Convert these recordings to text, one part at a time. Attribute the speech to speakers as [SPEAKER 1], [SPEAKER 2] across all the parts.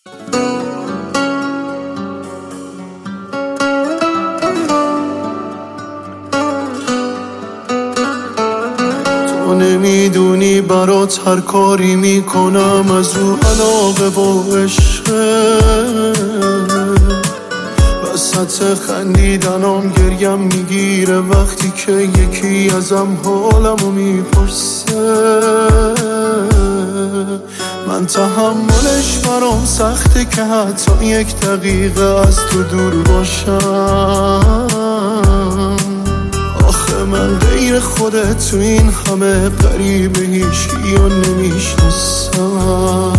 [SPEAKER 1] تو نمیدونی برات هر کاری میکنم از رو علاقه و عشقه، وسط خندیدنم گریم میگیره وقتی که یکی ازم حالمو میپرسه. من تحملش برام سخته که حتی یک دقیقه از تو دور باشم. آخه من غیر خودت تو این همه غریبه هیچی رو نمیشناسم.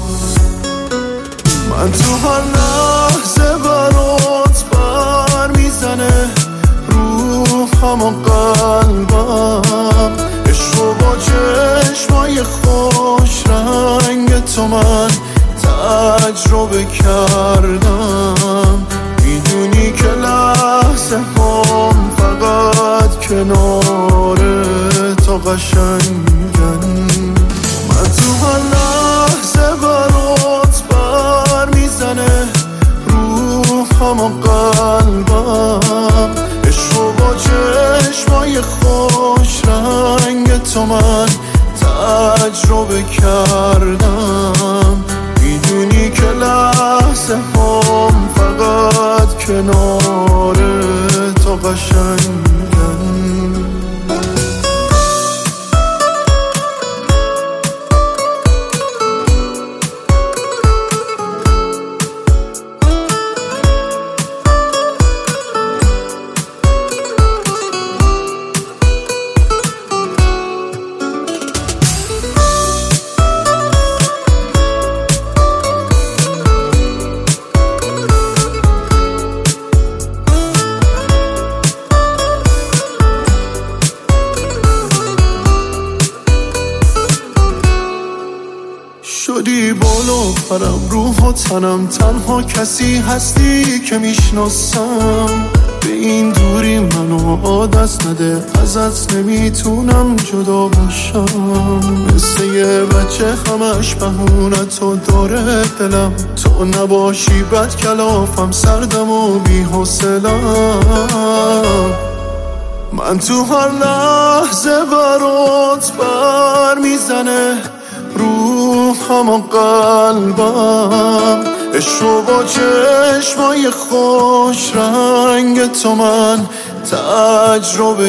[SPEAKER 1] من تو هر لحظه برات بر میزنه روحم و قلبم، عشق و با چشمای خوش رنگ تو من تجربه کردم. میدونی که لحظه هم فقط کنار تو قشنگن. من تو هر لحظه برات بر میزنه روحم و قلبم، عشق و با چشمای خوش رنگ تو من تجربه کردم. میدونی که لحظه هم فقط کنار تو قشنگن. شدی بالا پرم روح و تنم، تنها کسی هستی که میشناسم. به این دوری منو عادت نده، ازت نمیتونم جدا باشم. مثل یه بچه همش بهونه تو داره دلم، تو نباشی بد کلافم سردم و بی حوصله‌ام. من تو هر لحظه برات بر میزنه روحم و قلبم، عشق و با چشمای خوش رنگ تو من تجربه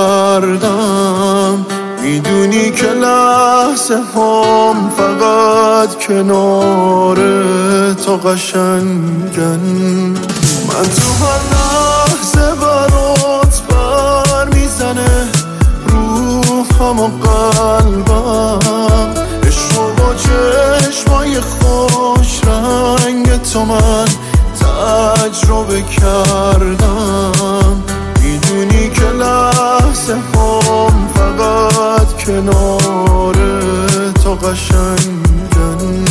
[SPEAKER 1] کردم. میدونی که لحظه هم فقط کنار تو قشنگن. من تو هر لحظه برات بر میزنه روحم و قلبم، عشق و با چشمای خوش رنگ تو من تجربه کردم. میدونی که لحظه هم فقط کنار تو قشنگن.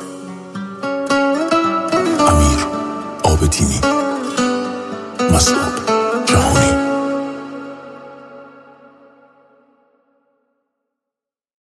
[SPEAKER 2] امیر عابدینی، مسئول.